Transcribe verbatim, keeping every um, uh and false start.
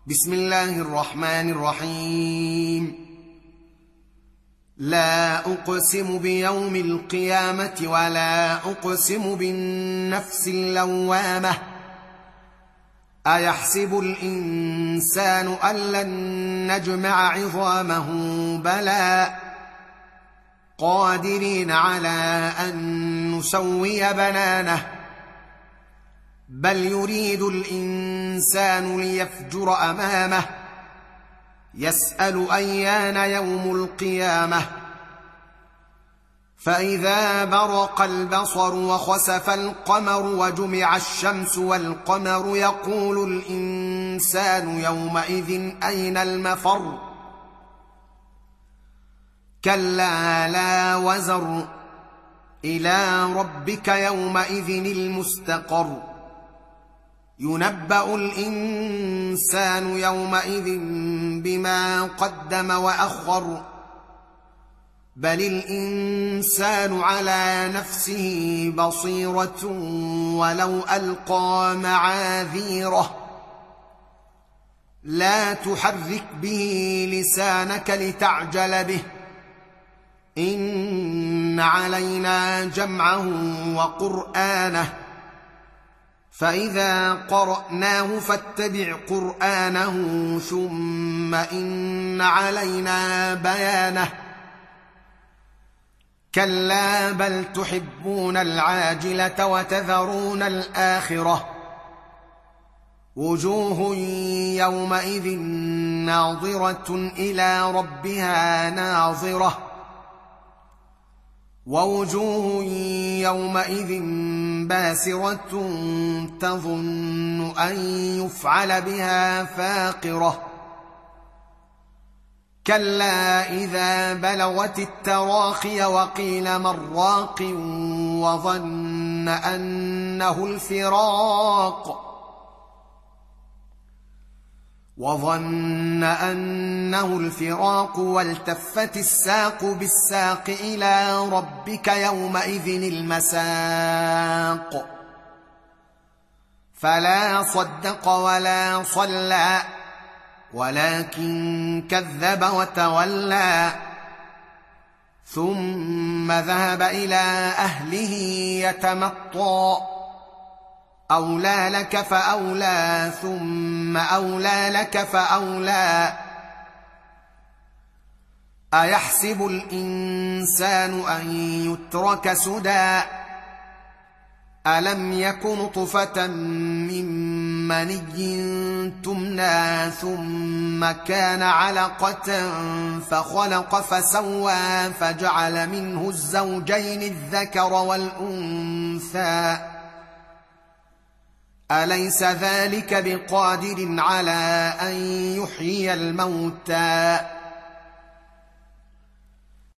بسم الله الرحمن الرحيم. لا أقسم بيوم القيامة ولا أقسم بالنفس اللوامة أيحسب الإنسان أن لن نجمع عظامه بلى قادرين على أن نسوي بنانه بل يريد الإنسان ليفجر أمامه يسأل أيان يوم القيامة فإذا برق البصر وخسف القمر وجمع الشمس والقمر يقول الإنسان يومئذ أين المفر كلا لا وزر إلى ربك يومئذ المستقر ينبأ الإنسان يومئذ بما قدم وأخر بل الإنسان على نفسه بصيرة ولو ألقى معاذيره لا تحرك به لسانك لتعجل به إن علينا جمعه وقرآنه فإذا قرأناه فاتبع قرآنه ثم إن علينا بيانه كلا بل تحبون العاجلة وتذرون الآخرة وجوه يومئذ ناظرة إلى ربها ناظرة ووجوه يومئذ باسرة تظن أن يفعل بها فاقرة كلا إذا بلغت التراقي وقيل من راق وظن أنه الفراق وظن أنه الفراق والتفت الساق بالساق إلى ربك يومئذ المساق فلا صدق ولا صلى ولكن كذب وتولى ثم ذهب إلى أهله يتمطى أولى لك فأولى ثم أولى لك فأولى أيحسب الإنسان أن يترك سدى ألم يك نطفة من مني تمنى ثم كان علقة فخلق فسوى فجعل منه الزوجين الذكر والأنثى أليس ذلك بقادر على أن يحيي الموتى